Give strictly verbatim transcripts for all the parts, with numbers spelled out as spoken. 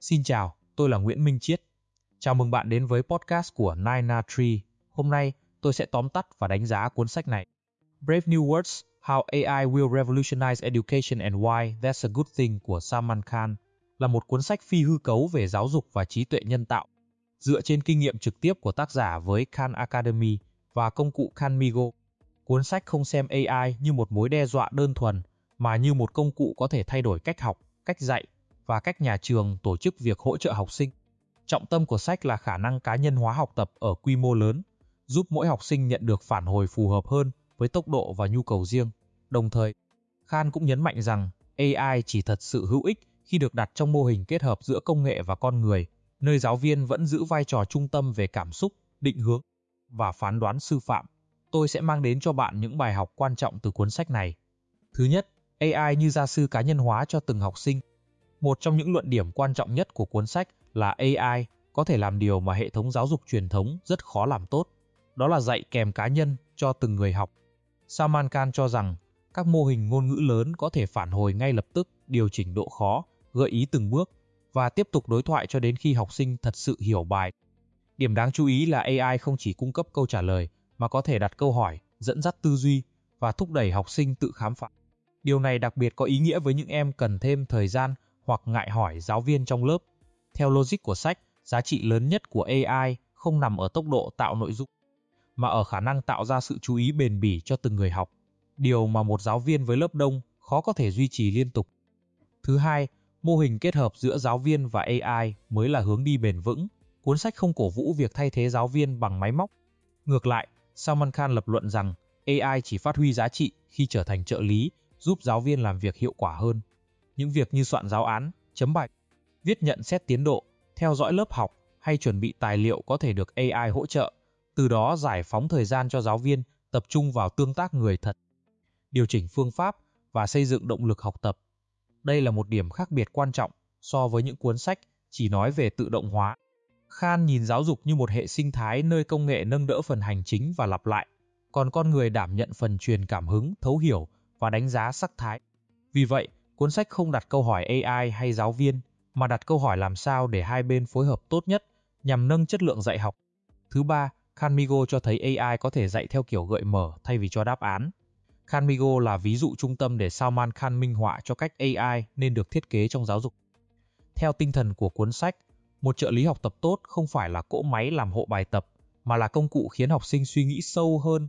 Xin chào, tôi là Nguyễn Minh Chiết. Chào mừng bạn đến với podcast của Nine Na Tree. Hôm nay, tôi sẽ tóm tắt và đánh giá cuốn sách này. Brave New Words: How a i Will Revolutionize Education and Why That's a Good Thing của Salman Khan là một cuốn sách phi hư cấu về giáo dục và trí tuệ nhân tạo, dựa trên kinh nghiệm trực tiếp của tác giả với Khan Academy và công cụ Khanmigo. Cuốn sách không xem a i như một mối đe dọa đơn thuần, mà như một công cụ có thể thay đổi cách học, cách dạy và cách nhà trường tổ chức việc hỗ trợ học sinh. Trọng tâm của sách là khả năng cá nhân hóa học tập ở quy mô lớn, giúp mỗi học sinh nhận được phản hồi phù hợp hơn với tốc độ và nhu cầu riêng. Đồng thời, Khan cũng nhấn mạnh rằng a i chỉ thật sự hữu ích khi được đặt trong mô hình kết hợp giữa công nghệ và con người, nơi giáo viên vẫn giữ vai trò trung tâm về cảm xúc, định hướng và phán đoán sư phạm. Tôi sẽ mang đến cho bạn những bài học quan trọng từ cuốn sách này. Thứ nhất, a i như gia sư cá nhân hóa cho từng học sinh. Một trong những luận điểm quan trọng nhất của cuốn sách là a i có thể làm điều mà hệ thống giáo dục truyền thống rất khó làm tốt. Đó là dạy kèm cá nhân cho từng người học. Salman Khan cho rằng các mô hình ngôn ngữ lớn có thể phản hồi ngay lập tức, điều chỉnh độ khó, gợi ý từng bước và tiếp tục đối thoại cho đến khi học sinh thật sự hiểu bài. Điểm đáng chú ý là a i không chỉ cung cấp câu trả lời mà có thể đặt câu hỏi, dẫn dắt tư duy và thúc đẩy học sinh tự khám phá. Điều này đặc biệt có ý nghĩa với những em cần thêm thời gian hoặc ngại hỏi giáo viên trong lớp. Theo logic của sách, giá trị lớn nhất của a i không nằm ở tốc độ tạo nội dung, mà ở khả năng tạo ra sự chú ý bền bỉ cho từng người học, điều mà một giáo viên với lớp đông khó có thể duy trì liên tục. Thứ hai, mô hình kết hợp giữa giáo viên và a i mới là hướng đi bền vững. Cuốn sách không cổ vũ việc thay thế giáo viên bằng máy móc. Ngược lại, Salman Khan lập luận rằng a i chỉ phát huy giá trị khi trở thành trợ lý, giúp giáo viên làm việc hiệu quả hơn. Những việc như soạn giáo án, chấm bài, viết nhận xét tiến độ, theo dõi lớp học hay chuẩn bị tài liệu có thể được a i hỗ trợ, từ đó giải phóng thời gian cho giáo viên tập trung vào tương tác người thật, điều chỉnh phương pháp và xây dựng động lực học tập. Đây là một điểm khác biệt quan trọng so với những cuốn sách chỉ nói về tự động hóa. Khan nhìn giáo dục như một hệ sinh thái nơi công nghệ nâng đỡ phần hành chính và lặp lại, còn con người đảm nhận phần truyền cảm hứng, thấu hiểu và đánh giá sắc thái. Vì vậy, cuốn sách không đặt câu hỏi a i hay giáo viên, mà đặt câu hỏi làm sao để hai bên phối hợp tốt nhất nhằm nâng chất lượng dạy học. Thứ ba, Khanmigo cho thấy a i có thể dạy theo kiểu gợi mở thay vì cho đáp án. Khanmigo là ví dụ trung tâm để Salman Khan minh họa cho cách a i nên được thiết kế trong giáo dục. Theo tinh thần của cuốn sách, một trợ lý học tập tốt không phải là cỗ máy làm hộ bài tập, mà là công cụ khiến học sinh suy nghĩ sâu hơn.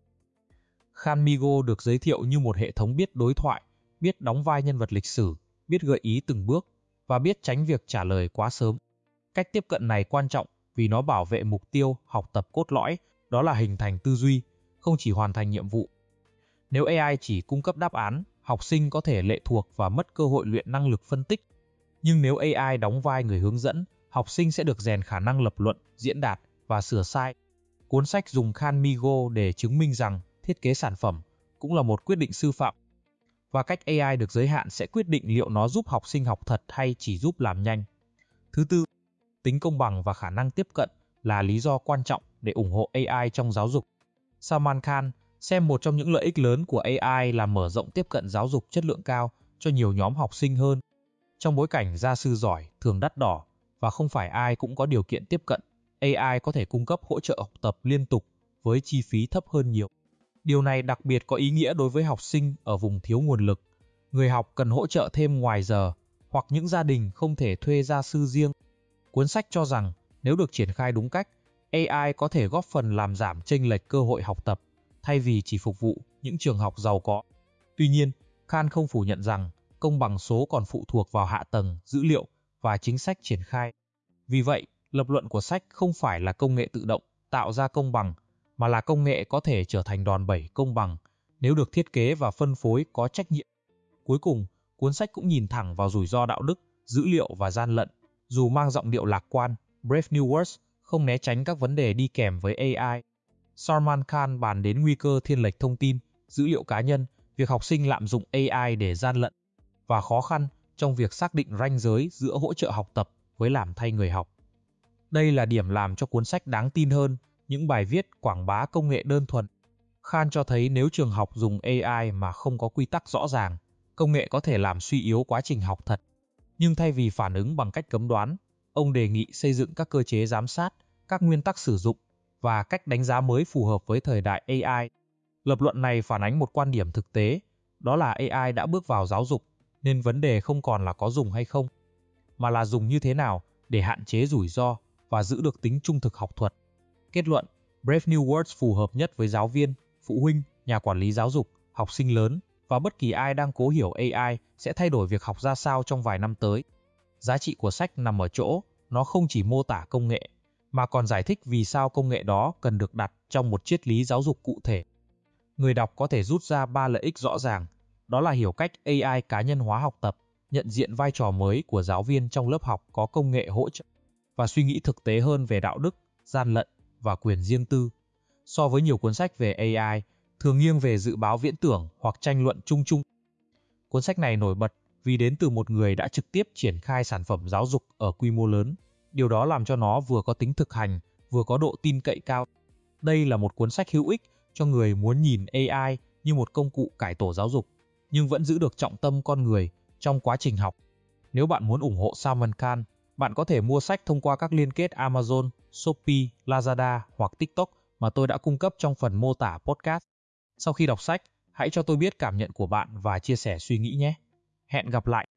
Khanmigo được giới thiệu như một hệ thống biết đối thoại, biết đóng vai nhân vật lịch sử, biết gợi ý từng bước và biết tránh việc trả lời quá sớm. Cách tiếp cận này quan trọng vì nó bảo vệ mục tiêu học tập cốt lõi, đó là hình thành tư duy, không chỉ hoàn thành nhiệm vụ. Nếu a i chỉ cung cấp đáp án, học sinh có thể lệ thuộc và mất cơ hội luyện năng lực phân tích. Nhưng nếu a i đóng vai người hướng dẫn, học sinh sẽ được rèn khả năng lập luận, diễn đạt và sửa sai. Cuốn sách dùng Khanmigo để chứng minh rằng thiết kế sản phẩm cũng là một quyết định sư phạm, và cách a i được giới hạn sẽ quyết định liệu nó giúp học sinh học thật hay chỉ giúp làm nhanh. Thứ tư, tính công bằng và khả năng tiếp cận là lý do quan trọng để ủng hộ a i trong giáo dục. Salman Khan xem một trong những lợi ích lớn của a i là mở rộng tiếp cận giáo dục chất lượng cao cho nhiều nhóm học sinh hơn. Trong bối cảnh gia sư giỏi thường đắt đỏ và không phải ai cũng có điều kiện tiếp cận, a i có thể cung cấp hỗ trợ học tập liên tục với chi phí thấp hơn nhiều. Điều này đặc biệt có ý nghĩa đối với học sinh ở vùng thiếu nguồn lực, người học cần hỗ trợ thêm ngoài giờ, hoặc những gia đình không thể thuê gia sư riêng. Cuốn sách cho rằng nếu được triển khai đúng cách, a i có thể góp phần làm giảm chênh lệch cơ hội học tập, thay vì chỉ phục vụ những trường học giàu có. Tuy nhiên, Khan không phủ nhận rằng công bằng số còn phụ thuộc vào hạ tầng, dữ liệu và chính sách triển khai. Vì vậy, lập luận của sách không phải là công nghệ tự động tạo ra công bằng, mà là công nghệ có thể trở thành đòn bẩy công bằng nếu được thiết kế và phân phối có trách nhiệm. Cuối cùng, cuốn sách cũng nhìn thẳng vào rủi ro đạo đức, dữ liệu và gian lận. Dù mang giọng điệu lạc quan, Brave New Words không né tránh các vấn đề đi kèm với a i. Salman Khan bàn đến nguy cơ thiên lệch thông tin, dữ liệu cá nhân, việc học sinh lạm dụng a i để gian lận, và khó khăn trong việc xác định ranh giới giữa hỗ trợ học tập với làm thay người học. Đây là điểm làm cho cuốn sách đáng tin hơn những bài viết quảng bá công nghệ đơn thuần. Khan cho thấy nếu trường học dùng a i mà không có quy tắc rõ ràng, công nghệ có thể làm suy yếu quá trình học thật. Nhưng thay vì phản ứng bằng cách cấm đoán, Ông đề nghị xây dựng các cơ chế giám sát, các nguyên tắc sử dụng và cách đánh giá mới phù hợp với thời đại a i. Lập luận này phản ánh một quan điểm thực tế, đó là a i đã bước vào giáo dục, nên vấn đề không còn là có dùng hay không, mà là dùng như thế nào để hạn chế rủi ro và giữ được tính trung thực học thuật. Kết luận, Brave New Words phù hợp nhất với giáo viên, phụ huynh, nhà quản lý giáo dục, học sinh lớn và bất kỳ ai đang cố hiểu a i sẽ thay đổi việc học ra sao trong vài năm tới. Giá trị của sách nằm ở chỗ, nó không chỉ mô tả công nghệ, mà còn giải thích vì sao công nghệ đó cần được đặt trong một triết lý giáo dục cụ thể. Người đọc có thể rút ra ba lợi ích rõ ràng, đó là hiểu cách a i cá nhân hóa học tập, nhận diện vai trò mới của giáo viên trong lớp học có công nghệ hỗ trợ, và suy nghĩ thực tế hơn về đạo đức, gian lận và quyền riêng tư. So với nhiều cuốn sách về a i, thường nghiêng về dự báo viễn tưởng hoặc tranh luận chung chung. Cuốn sách này nổi bật vì đến từ một người đã trực tiếp triển khai sản phẩm giáo dục ở quy mô lớn. Điều đó làm cho nó vừa có tính thực hành, vừa có độ tin cậy cao. Đây là một cuốn sách hữu ích cho người muốn nhìn a i như một công cụ cải tổ giáo dục, nhưng vẫn giữ được trọng tâm con người trong quá trình học. Nếu bạn muốn ủng hộ Salman Khan, bạn có thể mua sách thông qua các liên kết Amazon, Shopee, Lazada hoặc TikTok mà tôi đã cung cấp trong phần mô tả podcast. Sau khi đọc sách, hãy cho tôi biết cảm nhận của bạn và chia sẻ suy nghĩ nhé. Hẹn gặp lại!